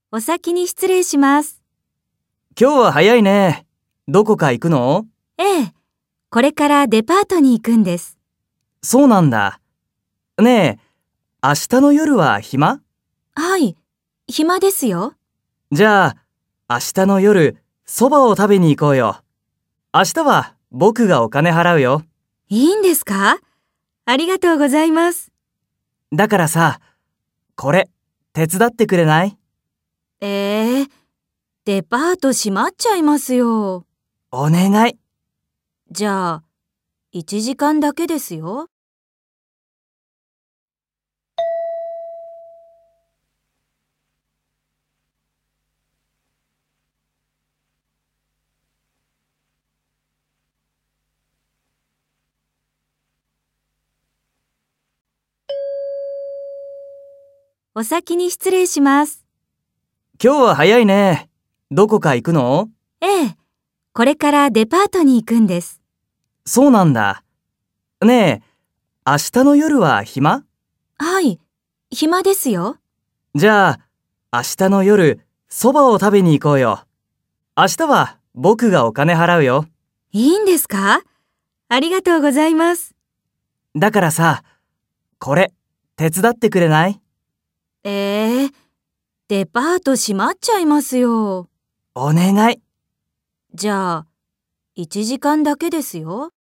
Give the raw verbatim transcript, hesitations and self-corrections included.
お先に失礼します。 今日は早いね。どこか行くの？ ええ、これからデパートに行くんです。 そうなんだ。ねえ、明日の夜は暇？ はい、暇ですよ。 じゃあ、明日の夜、そばを食べに行こうよ。明日は僕がお金払うよ。 いいんですか？ありがとうございます。 だからさ、これ、手伝ってくれない？ ええ、デパート閉まっちゃいますよ。 お願い。 じゃあ、いちじかんだけですよ。お先に失礼します。 今日は早いね。どこか行くの？ ええ、これからデパートに行くんです。 そうなんだ。ねえ、明日の夜は暇？ はい、暇ですよ。 じゃあ、明日の夜、そばを食べに行こうよ。明日は僕がお金払うよ。 いいんですか？ありがとうございます。 だからさ、これ、手伝ってくれない？ ええ、デパート閉まっちゃいますよ。 お願い。 じゃあ、いちじかんだけですよ。